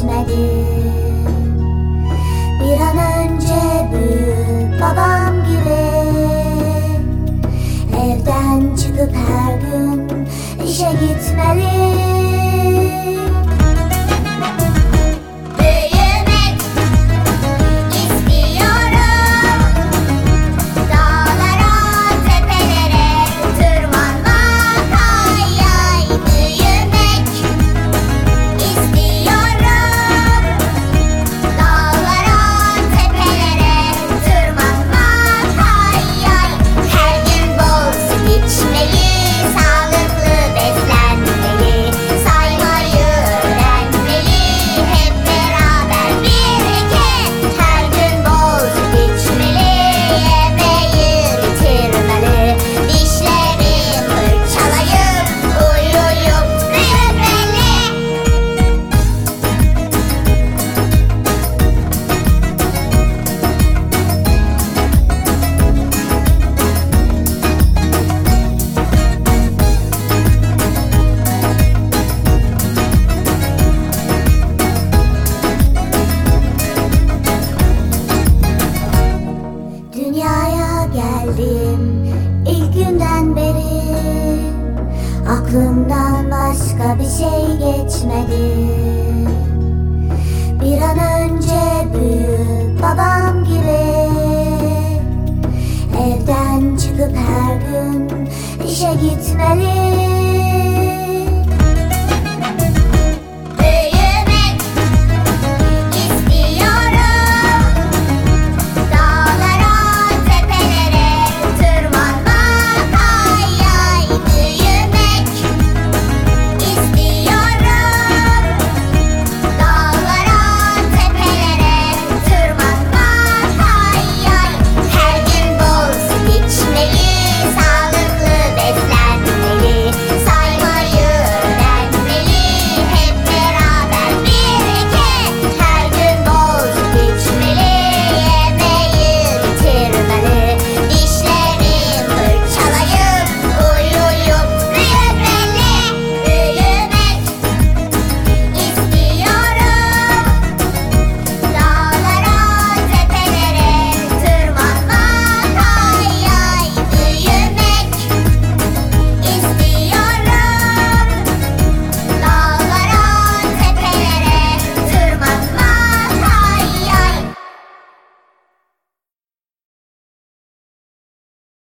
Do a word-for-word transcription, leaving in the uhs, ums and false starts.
geçmedi. Bir an önce büyük babam gibi evden çıkıp her gün işe gitmeli. Dünyaya geldim ilk günden beri, aklımdan başka bir şey geçmedi. Bir an önce büyük babam gibi evden çıkıp her gün işe gitmeli.